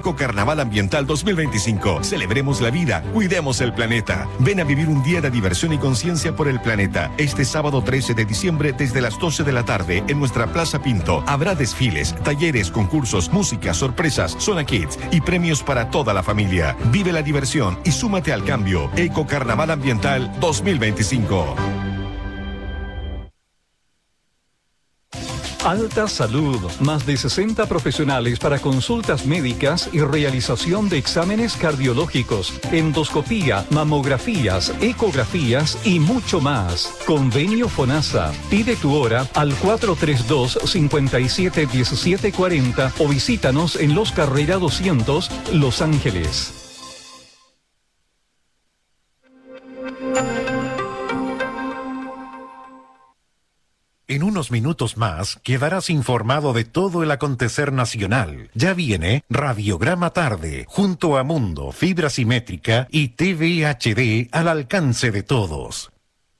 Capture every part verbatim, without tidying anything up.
Ecocarnaval Ambiental dos mil veinticinco. Celebremos la vida, cuidemos el planeta. Ven a vivir un día de diversión y conciencia por el planeta. Este sábado trece de diciembre desde las doce de la tarde en nuestra Plaza Pinto. Habrá desfiles, talleres, concursos, música, sorpresas, zona kids y premios para toda la familia. Vive la diversión y súmate al cambio. Ecocarnaval Ambiental dos mil veinticinco. Alta Salud, más de sesenta profesionales para consultas médicas y realización de exámenes cardiológicos, endoscopía, mamografías, ecografías y mucho más. Convenio FONASA. Pide tu hora al cuatro tres dos, cinco siete uno siete cuatro cero o visítanos en Los Carrera doscientos, Los Ángeles. En unos minutos más quedarás informado de todo el acontecer nacional. Ya viene Radiograma Tarde, junto a Mundo, Fibra Simétrica y T V H D al alcance de todos.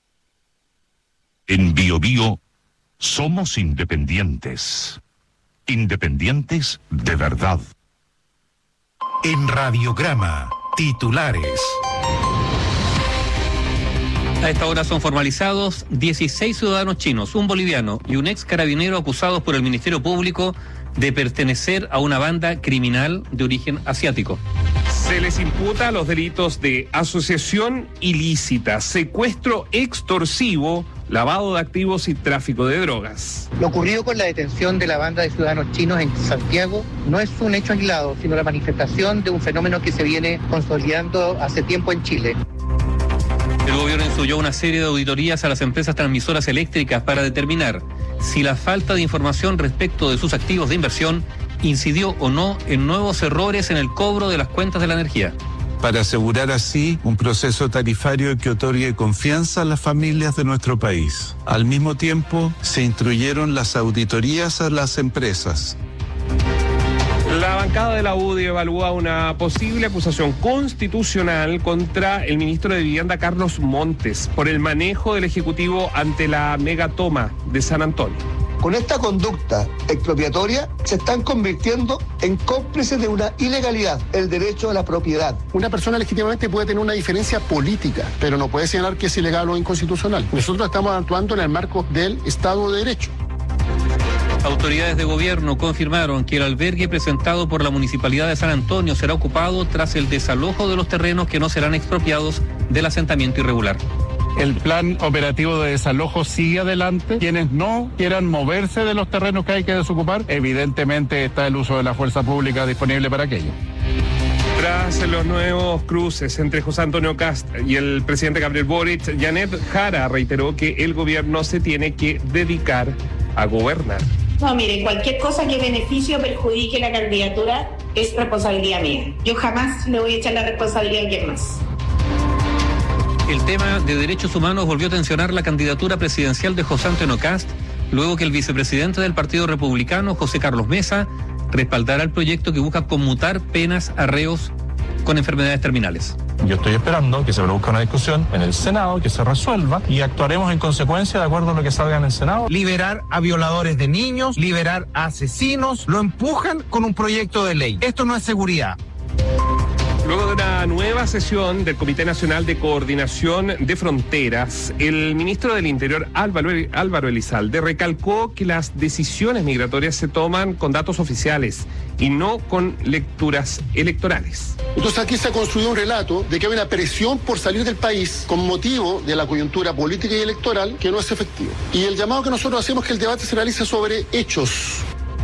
En Bio Bio somos independientes. Independientes de verdad. En Radiograma, titulares. A esta hora son formalizados dieciséis ciudadanos chinos, un boliviano y un ex carabinero acusados por el Ministerio Público de pertenecer a una banda criminal de origen asiático. Se les imputa los delitos de asociación ilícita, secuestro extorsivo, lavado de activos y tráfico de drogas. Lo ocurrido con la detención de la banda de ciudadanos chinos en Santiago no es un hecho aislado, sino la manifestación de un fenómeno que se viene consolidando hace tiempo en Chile. El gobierno instruyó una serie de auditorías a las empresas transmisoras eléctricas para determinar si la falta de información respecto de sus activos de inversión incidió o no en nuevos errores en el cobro de las cuentas de la energía. Para asegurar así un proceso tarifario que otorgue confianza a las familias de nuestro país. Al mismo tiempo, se instruyeron las auditorías a las empresas. La bancada de la U D I evalúa una posible acusación constitucional contra el ministro de Vivienda Carlos Montes por el manejo del Ejecutivo ante la megatoma de San Antonio. Con esta conducta expropiatoria se están convirtiendo en cómplices de una ilegalidad, el derecho a la propiedad. Una persona legítimamente puede tener una diferencia política, pero no puede señalar que es ilegal o inconstitucional. Nosotros estamos actuando en el marco del Estado de Derecho. Autoridades de gobierno confirmaron que el albergue presentado por la Municipalidad de San Antonio será ocupado tras el desalojo de los terrenos que no serán expropiados del asentamiento irregular. El plan operativo de desalojo sigue adelante. Quienes no quieran moverse de los terrenos que hay que desocupar, evidentemente está el uso de la fuerza pública disponible para aquello. Tras los nuevos cruces entre José Antonio Kast y el presidente Gabriel Boric, Janet Jara reiteró que el gobierno se tiene que dedicar a gobernar. No, mire, cualquier cosa que beneficie o perjudique la candidatura es responsabilidad mía. Yo jamás le voy a echar la responsabilidad a alguien más. El tema de derechos humanos volvió a tensionar la candidatura presidencial de José Antonio Kast, luego que el vicepresidente del Partido Republicano, José Carlos Mesa, respaldara el proyecto que busca conmutar penas a reos con enfermedades terminales. Yo estoy esperando que se produzca una discusión en el Senado, que se resuelva y actuaremos en consecuencia de acuerdo a lo que salga en el Senado. Liberar a violadores de niños, liberar a asesinos, lo empujan con un proyecto de ley. Esto no es seguridad. Luego de una nueva sesión del Comité Nacional de Coordinación de Fronteras, el ministro del Interior, Álvaro, Álvaro Elizalde, recalcó que las decisiones migratorias se toman con datos oficiales y no con lecturas electorales. Entonces aquí se ha construido un relato de que hay una presión por salir del país con motivo de la coyuntura política y electoral que no es efectivo. Y el llamado que nosotros hacemos es que el debate se realice sobre hechos.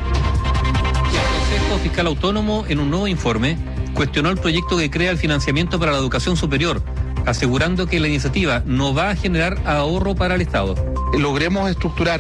El Consejo Fiscal Autónomo, en un nuevo informe, cuestionó el proyecto que crea el financiamiento para la educación superior, asegurando que la iniciativa no va a generar ahorro para el Estado. Logremos estructurar